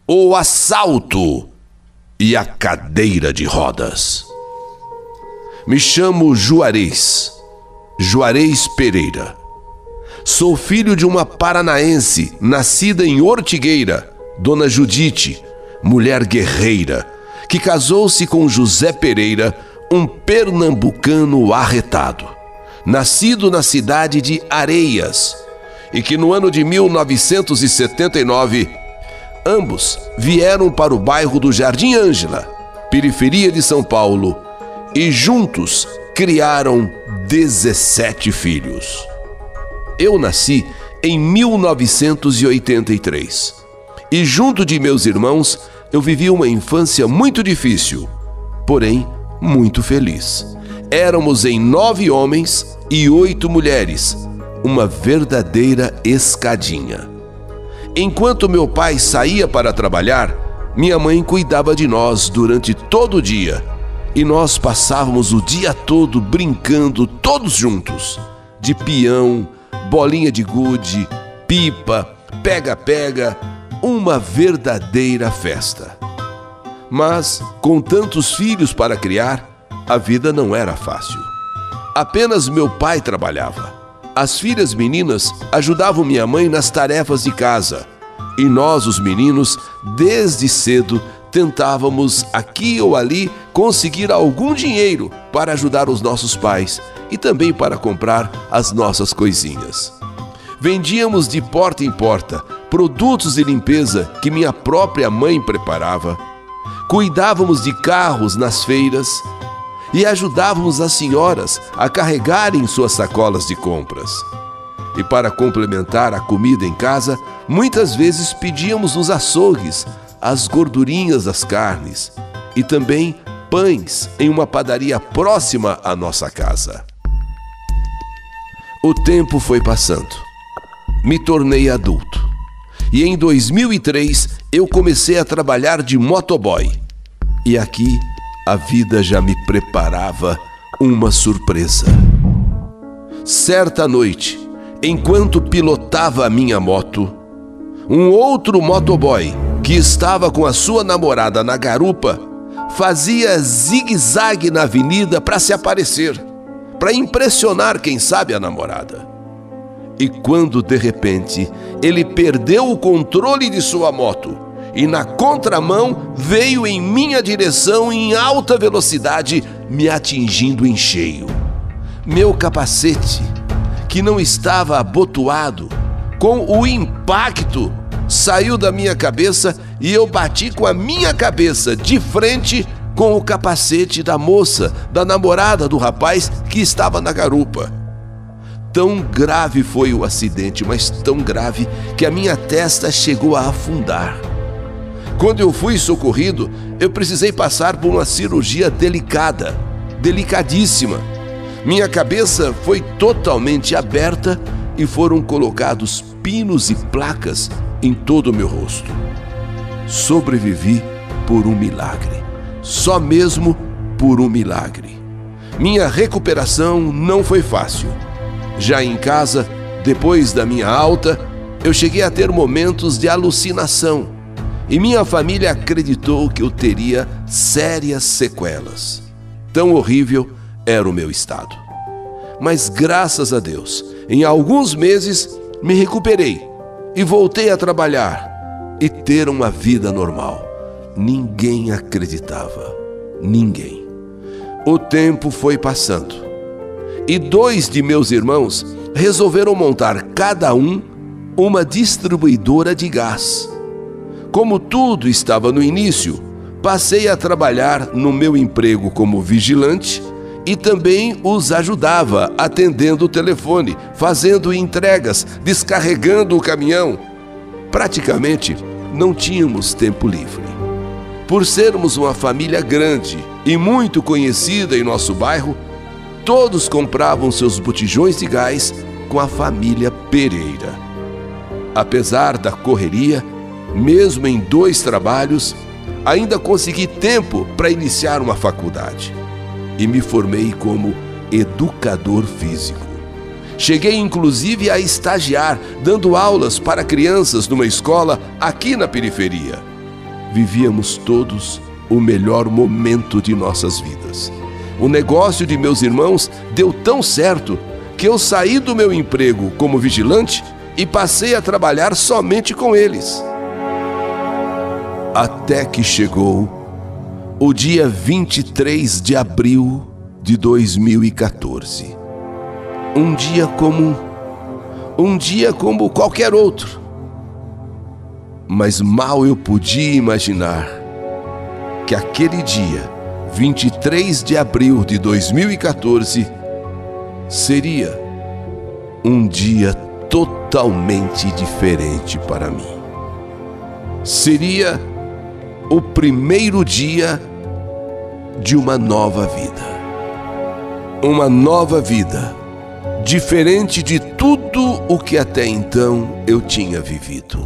o assalto e a cadeira de rodas. Me chamo Juarez Pereira. Sou filho de uma paranaense nascida em Ortigueira, Dona Judite, mulher guerreira, que casou-se com José Pereira, um pernambucano arretado, nascido na cidade de Areias, e que no ano de 1979, ambos vieram para o bairro do Jardim Ângela, periferia de São Paulo, e juntos criaram 17 filhos. Eu nasci em 1983 e junto de meus irmãos eu vivi uma infância muito difícil, porém muito feliz. Éramos em 9 homens e 8 mulheres, uma verdadeira escadinha. Enquanto meu pai saía para trabalhar, minha mãe cuidava de nós durante todo o dia e nós passávamos o dia todo brincando todos juntos, de peão, bolinha de gude, pipa, pega-pega, uma verdadeira festa. Mas, com tantos filhos para criar, a vida não era fácil. Apenas meu pai trabalhava. As filhas meninas ajudavam minha mãe nas tarefas de casa. E nós, os meninos, desde cedo, tentávamos aqui ou ali conseguir algum dinheiro para ajudar os nossos pais e também para comprar as nossas coisinhas. Vendíamos de porta em porta produtos de limpeza que minha própria mãe preparava. Cuidávamos de carros nas feiras e ajudávamos as senhoras a carregarem suas sacolas de compras. E para complementar a comida em casa, muitas vezes pedíamos nos açougues as gordurinhas das carnes e também pães em uma padaria próxima à nossa casa. O tempo foi passando. Me tornei adulto. E em 2003 eu comecei a trabalhar de motoboy. E aqui a vida já me preparava uma surpresa. Certa noite, enquanto pilotava a minha moto, um outro motoboy que estava com a sua namorada na garupa fazia zigue-zague na avenida para se aparecer, para impressionar, quem sabe, a namorada. E quando de repente ele perdeu o controle de sua moto e na contramão veio em minha direção em alta velocidade, me atingindo em cheio. Meu capacete, que não estava abotoado, com o impacto, saiu da minha cabeça e eu bati com a minha cabeça de frente com o capacete da moça, da namorada do rapaz que estava na garupa. Tão grave foi o acidente, mas tão grave que a minha testa chegou a afundar. Quando eu fui socorrido, eu precisei passar por uma cirurgia delicadíssima. Minha cabeça foi totalmente aberta e foram colocados pinos e placas em todo o meu rosto. Sobrevivi por um milagre, só mesmo por um milagre. Minha recuperação não foi fácil. Já em casa, depois da minha alta, eu cheguei a ter momentos de alucinação e minha família acreditou que eu teria sérias sequelas. Tão horrível era o meu estado. Mas graças a Deus, em alguns meses me recuperei e voltei a trabalhar e ter uma vida normal. Ninguém acreditava, ninguém. O tempo foi passando e 2 de meus irmãos resolveram montar cada um uma distribuidora de gás. Como tudo estava no início, passei a trabalhar no meu emprego como vigilante e também os ajudava atendendo o telefone, fazendo entregas, descarregando o caminhão. Praticamente não tínhamos tempo livre. Por sermos uma família grande e muito conhecida em nosso bairro, todos compravam seus botijões de gás com a família Pereira. Apesar da correria, mesmo em 2 trabalhos, ainda consegui tempo para iniciar uma faculdade e me formei como educador físico. Cheguei inclusive a estagiar, dando aulas para crianças numa escola aqui na periferia. vivíamos todos o melhor momento de nossas vidas. O negócio de meus irmãos deu tão certo que eu saí do meu emprego como vigilante e passei a trabalhar somente com eles. Até que chegou o dia 23 de abril de 2014. Um dia comum, um dia como qualquer outro. Mas mal eu podia imaginar que aquele dia, 23 de abril de 2014, seria um dia totalmente diferente para mim. Seria o primeiro dia de uma nova vida. Uma nova vida, diferente de tudo o que até então eu tinha vivido.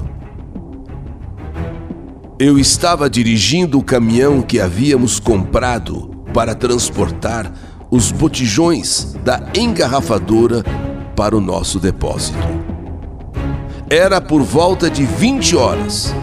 Eu estava dirigindo o caminhão que havíamos comprado para transportar os botijões da engarrafadora para o nosso depósito. Era por volta de 20 horas.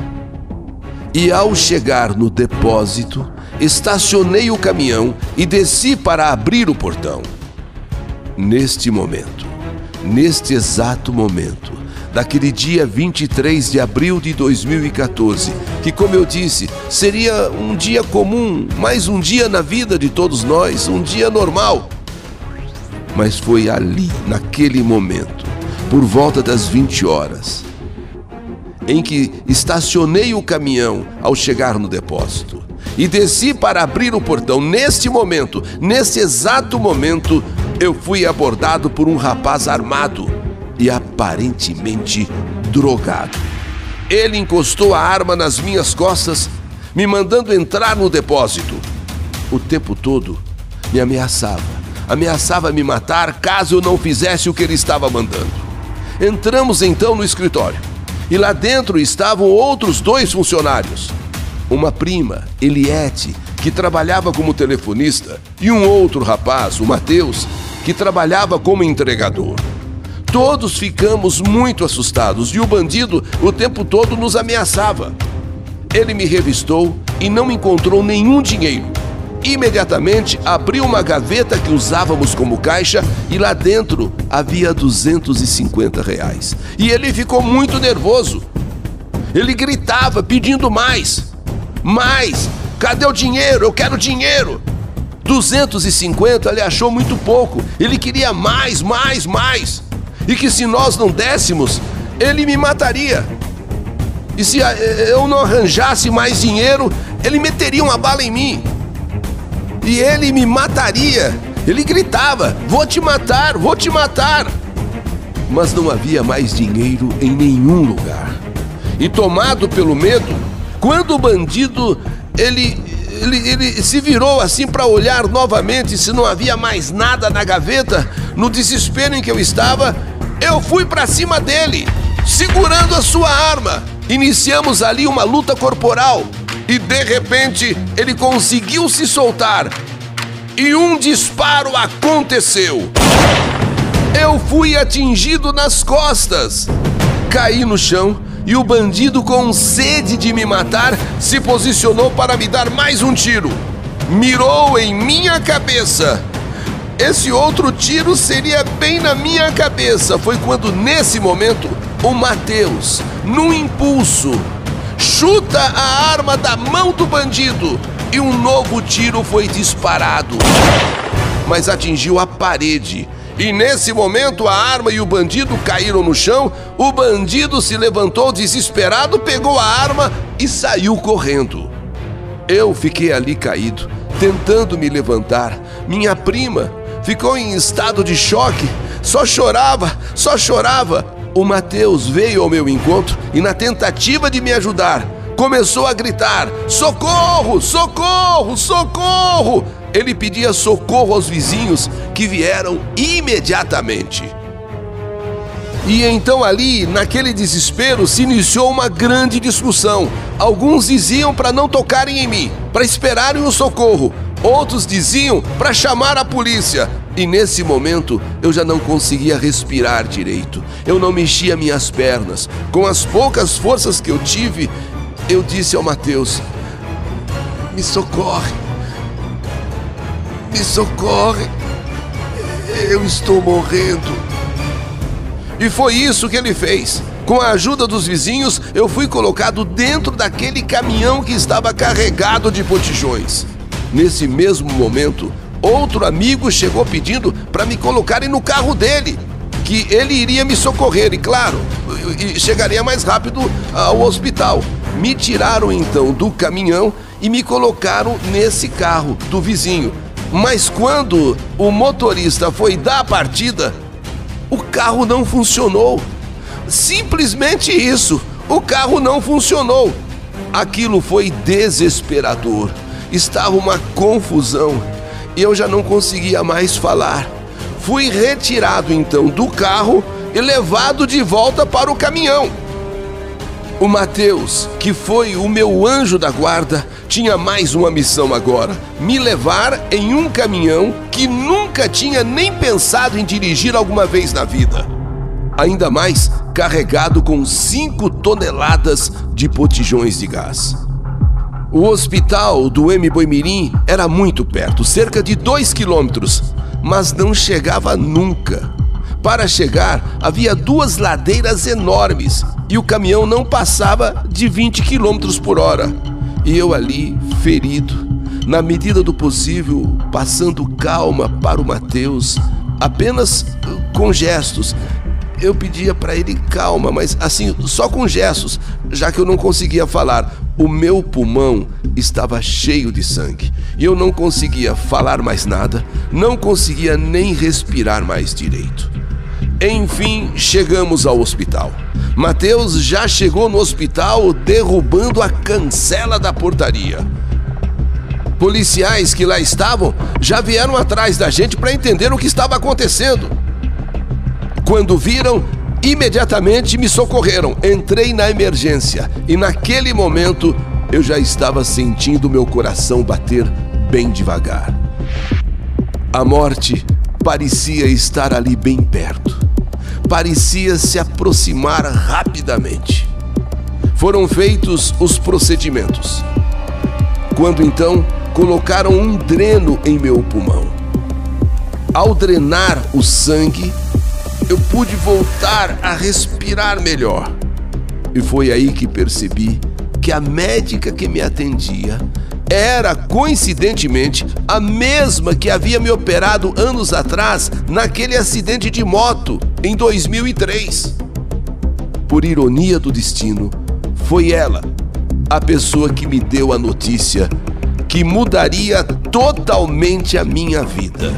E ao chegar no depósito, estacionei o caminhão e desci para abrir o portão. Neste momento, neste exato momento, daquele dia 23 de abril de 2014, que, como eu disse, seria um dia comum, mais um dia na vida de todos nós, um dia normal. Mas foi ali, naquele momento, por volta das 20 horas, em que estacionei o caminhão ao chegar no depósito e desci para abrir o portão. Neste momento, nesse exato momento, eu fui abordado por um rapaz armado e aparentemente drogado. Ele encostou a arma nas minhas costas, me mandando entrar no depósito. O tempo todo me ameaçava me matar caso eu não fizesse o que ele estava mandando. Entramos então no escritório e lá dentro estavam outros 2 funcionários. Uma prima, Eliette, que trabalhava como telefonista, e um outro rapaz, o Matheus, que trabalhava como entregador. Todos ficamos muito assustados e o bandido o tempo todo nos ameaçava. Ele me revistou e não encontrou nenhum dinheiro. Imediatamente abriu uma gaveta que usávamos como caixa e lá dentro havia R$250. E ele ficou muito nervoso. Ele gritava pedindo mais. Mais! Cadê o dinheiro? Eu quero dinheiro! 250 ele achou muito pouco. Ele queria mais, mais, mais. E que se nós não dessemos, ele me mataria. E se eu não arranjasse mais dinheiro, ele meteria uma bala em mim. E ele me mataria. Ele gritava: vou te matar, vou te matar. Mas não havia mais dinheiro em nenhum lugar. E tomado pelo medo, quando o bandido, ele se virou assim para olhar novamente se não havia mais nada na gaveta, no desespero em que eu estava, eu fui para cima dele, segurando a sua arma. Iniciamos ali uma luta corporal e de repente ele conseguiu se soltar e um disparo aconteceu. Eu fui atingido nas costas, caí no chão e o bandido, com sede de me matar, se posicionou para me dar mais um tiro. Mirou em minha cabeça. Esse outro tiro seria bem na minha cabeça. Foi quando, nesse momento, o Matheus, num impulso, chuta a arma da mão do bandido e um novo tiro foi disparado, mas atingiu a parede. E nesse momento a arma e o bandido caíram no chão. O bandido se levantou desesperado, pegou a arma e saiu correndo. Eu fiquei ali caído, tentando me levantar. Minha prima ficou em estado de choque, só chorava, só chorava. O Matheus veio ao meu encontro e, na tentativa de me ajudar, começou a gritar: socorro, socorro, socorro! Ele pedia socorro aos vizinhos, que vieram imediatamente. E então ali, naquele desespero, se iniciou uma grande discussão. Alguns diziam para não tocarem em mim, para esperarem o socorro. Outros diziam para chamar a polícia. E nesse momento eu já não conseguia respirar direito. Eu não mexia minhas pernas. Com as poucas forças que eu tive, eu disse ao Matheus: Me socorre! Me socorre! Eu estou morrendo! E foi isso que ele fez. Com a ajuda dos vizinhos, eu fui colocado dentro daquele caminhão que estava carregado de botijões. Nesse mesmo momento, outro amigo chegou pedindo para me colocarem no carro dele, que ele iria me socorrer e, claro, chegaria mais rápido ao hospital. Me tiraram então do caminhão e me colocaram nesse carro do vizinho. Mas quando o motorista foi dar a partida, o carro não funcionou. Simplesmente isso, o carro não funcionou. Aquilo foi desesperador. Estava uma confusão e eu já não conseguia mais falar. Fui retirado então do carro e levado de volta para o caminhão. O Mateus, que foi o meu anjo da guarda, tinha mais uma missão agora: me levar em um caminhão que nunca tinha nem pensado em dirigir alguma vez na vida. Ainda mais carregado com 5 toneladas de botijões de gás. O hospital do Mboimirim era muito perto, cerca de 2 quilômetros, mas não chegava nunca. Para chegar, havia 2 ladeiras enormes e o caminhão não passava de 20 quilômetros por hora. E eu ali, ferido, na medida do possível, passando calma para o Mateus, apenas com gestos. Eu pedia para ele calma, mas assim, só com gestos, já que eu não conseguia falar. O meu pulmão estava cheio de sangue e eu não conseguia falar mais nada, não conseguia nem respirar mais direito. Enfim, chegamos ao hospital. Mateus já chegou no hospital derrubando a cancela da portaria. Policiais que lá estavam já vieram atrás da gente para entender o que estava acontecendo. Quando viram, imediatamente me socorreram. Entrei na emergência e naquele momento eu já estava sentindo meu coração bater bem devagar. A morte parecia estar ali bem perto. Parecia se aproximar rapidamente. Foram feitos os procedimentos. Quando então colocaram um dreno em meu pulmão. Ao drenar o sangue, eu pude voltar a respirar melhor. E foi aí que percebi que a médica que me atendia era, coincidentemente, a mesma que havia me operado anos atrás naquele acidente de moto em 2003. Por ironia do destino, foi ela a pessoa que me deu a notícia que mudaria totalmente a minha vida.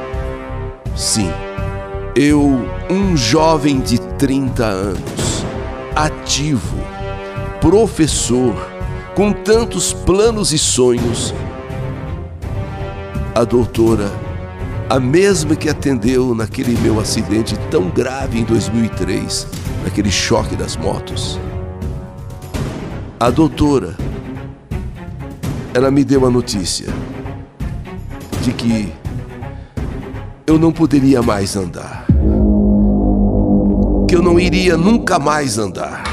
Sim, eu, um jovem de 30 anos, ativo, professor, com tantos planos e sonhos, a doutora, a mesma que atendeu naquele meu acidente tão grave em 2003, naquele choque das motos, a doutora, ela me deu a notícia de que eu não poderia mais andar, que eu não iria nunca mais andar.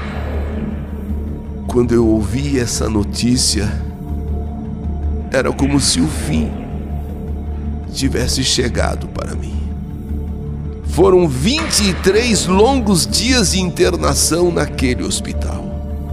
Quando eu ouvi essa notícia, era como se o fim tivesse chegado para mim. Foram 23 longos dias de internação naquele hospital.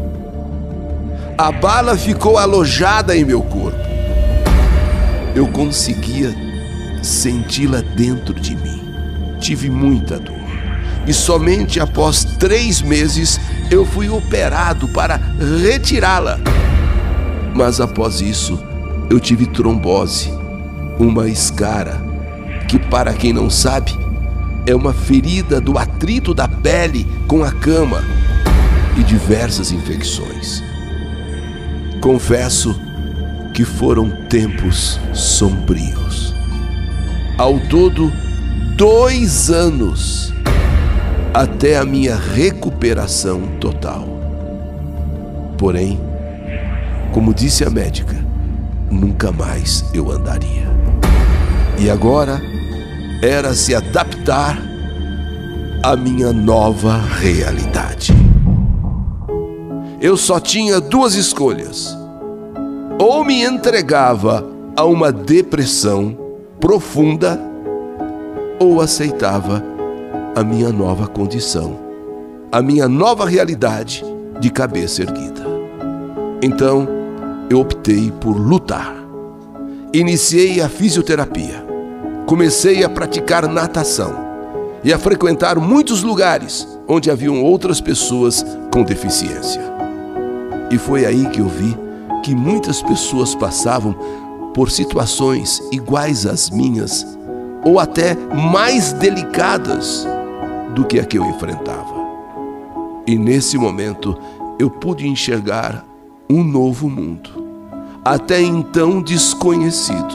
A bala ficou alojada em meu corpo. Eu conseguia senti-la dentro de mim. Tive muita dor. E somente após 3 meses eu fui operado para retirá-la. Mas após isso, eu tive trombose, uma escara, que, para quem não sabe, é uma ferida do atrito da pele com a cama, e diversas infecções. Confesso que foram tempos sombrios. Ao todo, 2 anos até a minha recuperação total. Porém, como disse a médica, nunca mais eu andaria. E agora era se adaptar à minha nova realidade. Eu só tinha 2 escolhas: ou me entregava a uma depressão profunda, ou aceitava a minha nova condição, a minha nova realidade de cabeça erguida. Então, eu optei por lutar. Iniciei a fisioterapia, comecei a praticar natação e a frequentar muitos lugares onde haviam outras pessoas com deficiência. E foi aí que eu vi que muitas pessoas passavam por situações iguais às minhas, ou até mais delicadas do que a que eu enfrentava. E nesse momento eu pude enxergar um novo mundo, até então desconhecido.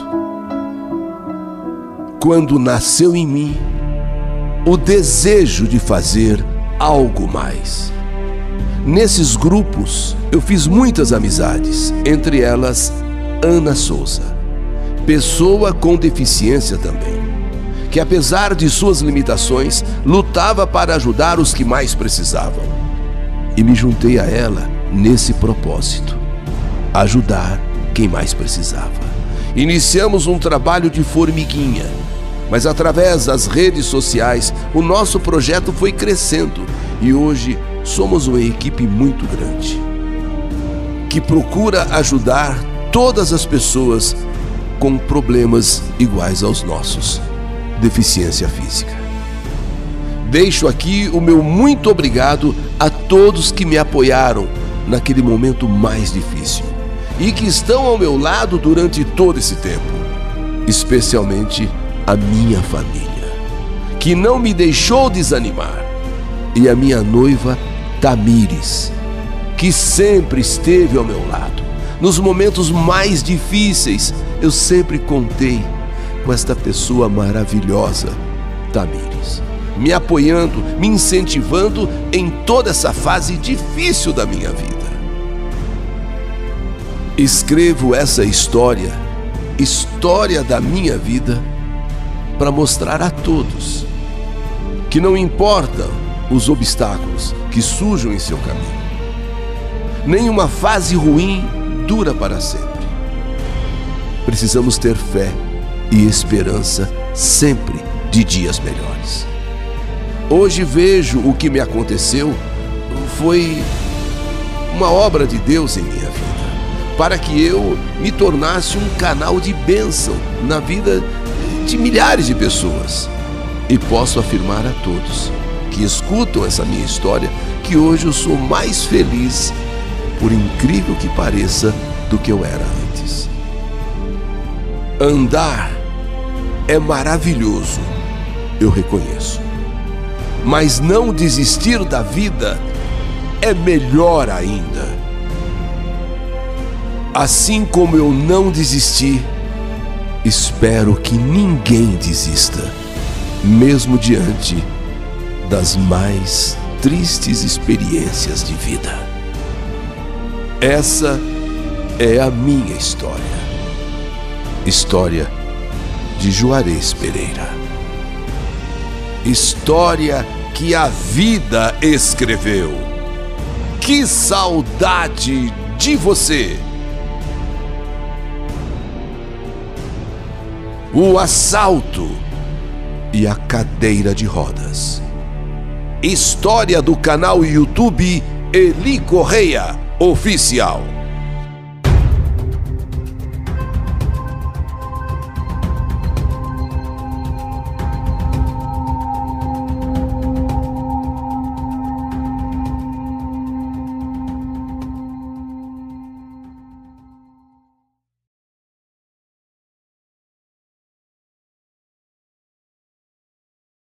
Quando nasceu em mim o desejo de fazer algo mais. Nesses grupos eu fiz muitas amizades, entre elas Ana Souza, pessoa com deficiência também, que apesar de suas limitações, lutava para ajudar os que mais precisavam. E me juntei a ela nesse propósito, ajudar quem mais precisava. Iniciamos um trabalho de formiguinha, mas através das redes sociais o nosso projeto foi crescendo e hoje somos uma equipe muito grande, que procura ajudar todas as pessoas com problemas iguais aos nossos, deficiência física. Deixo aqui o meu muito obrigado a todos que me apoiaram naquele momento mais difícil e que estão ao meu lado durante todo esse tempo, especialmente a minha família, que não me deixou desanimar, e a minha noiva Tamires, que sempre esteve ao meu lado. Nos momentos mais difíceis, eu sempre contei com esta pessoa maravilhosa, Tamires, me apoiando, me incentivando em toda essa fase difícil da minha vida. Escrevo essa história da minha vida, para mostrar a todos que não importam os obstáculos que surjam em seu caminho, nenhuma fase ruim dura para sempre. Precisamos ter fé e esperança sempre de dias melhores. Hoje vejo o que me aconteceu foi uma obra de Deus em minha vida, para que eu me tornasse um canal de bênção na vida de milhares de pessoas. E posso afirmar a todos que escutam essa minha história que hoje eu sou mais feliz, por incrível que pareça, do que eu era antes. Andar é maravilhoso, eu reconheço. Mas não desistir da vida é melhor ainda. Assim como eu não desisti, espero que ninguém desista, mesmo diante das mais tristes experiências de vida. Essa é a minha história. História de Juarez Pereira. História que a vida escreveu. Que saudade de você! O assalto e a cadeira de rodas. História do canal YouTube Eli Correia Oficial.